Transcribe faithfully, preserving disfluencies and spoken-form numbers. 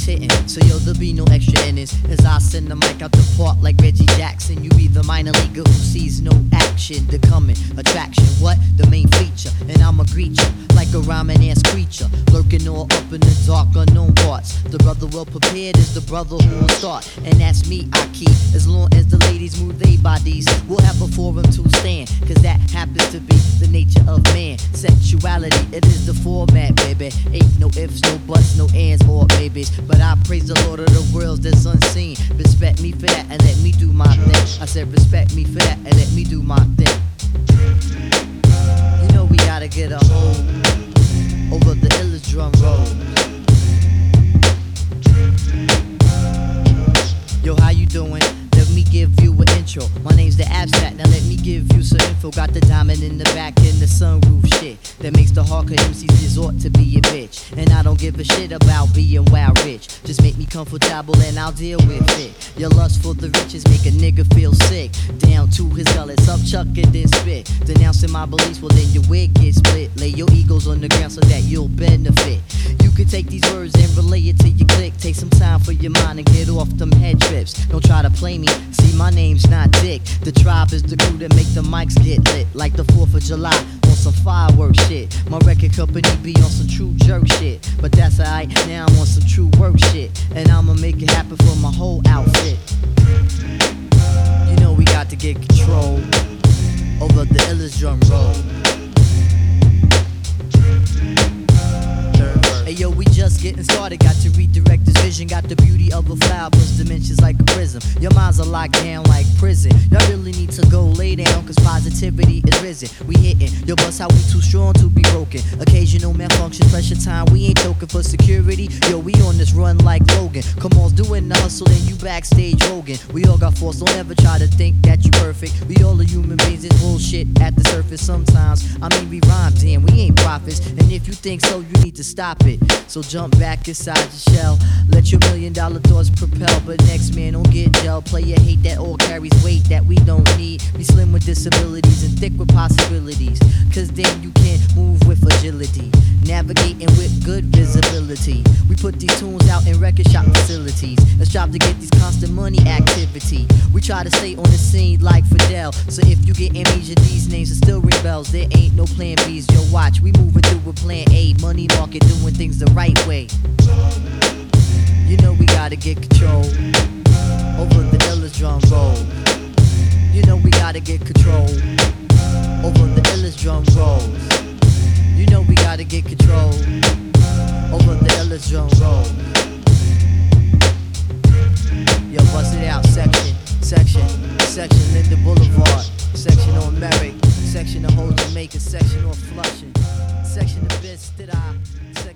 mics hitting, so yo, there'll be no extra innings. As I send the mic out the park like Reggie Jackson, you be the minor leaguer who sees no action. The coming attraction, what? The main feature. And I'ma greet you like a rhyming ass creature, lurking all up in the dark unknown parts. The brother well prepared is the brother who will start, and that's me, I keep. As long as the ladies move their bodies, we'll have a forum to stand, cause that happens to be the nature of man. Sexuality, it is the format, baby. Ain't no ifs, no buts, no ands or maybes. But I praise the Lord of the worlds that's unseen. Respect me for that and let me do my thing. I said respect me for that and let me do my thing. You know we gotta get a hold over the illest drum roll. Yo, how you doing? Let me give you an intro. My name's the Abstract, now let me give you some info. Got the diamond in the back and the sunroof shit that makes the hardcore M Cs resort to be a bitch. And I don't give a shit about being wild rich. Just make me comfortable and I'll deal with it. Your lust for the riches make a nigga feel sick. Down to his gullets, up chuck it then spit. Denouncing my beliefs, well then your wig gets split. Lay your egos on the ground so that you'll benefit. You can take these words and relay it to your click. Take some time for your mind and get off them head trips. Don't try to play me, see my name's not Dick. The tribe is the crew that make the mics get lit. Like the fourth of July on some fireworks shit. My record company be on some true jerk shit. But that's alright, now I'm on some true work shit. And I'ma make it happen for my whole outfit. You know we got to get control over the illest drum roll. Hey yo, we just getting started, got to redirect this vision. Got the beauty of a flower plus dimensions like a prism. Your minds are locked down like prison. Y'all really need to go lay down, cause positivity is risen. We hitting, yo bust how we too strong to be broken. Occasional malfunction, pressure time, we ain't choking for security. Yo, we on this run like Logan. Come on, doing the hustle and you backstage Rogan. We all got force, don't ever try to think that you perfect. We all are human beings, it's bullshit at the surface sometimes. I mean we rhyme, damn, we ain't prophets. And if you think so, you need to stop it. So jump back inside your shell, let your million dollar thoughts propel. But next man don't get gel. Player hate that all carries weight that we don't need. Be slim with disabilities and thick with possibilities, cause then you can move with agility, navigating with good visibility. We put these tunes out in record shop facilities. Let's strive to get these constant money activity. We try to stay on the scene like Fidel. So if you get amnesia, these names are still ring bells. There ain't no plan B's, yo watch. We moving through with plan A. Money market doing things the right way. You know we gotta get control over the illest drum roll. You know we gotta get control over the illest drum rolls. You know we gotta get control over the illest drum roll. Yo, bust it out, section, section, section Linda Boulevard, section on Merrick, section of Whole Jamaica, section on Flushing, section of Bed-Stuy, section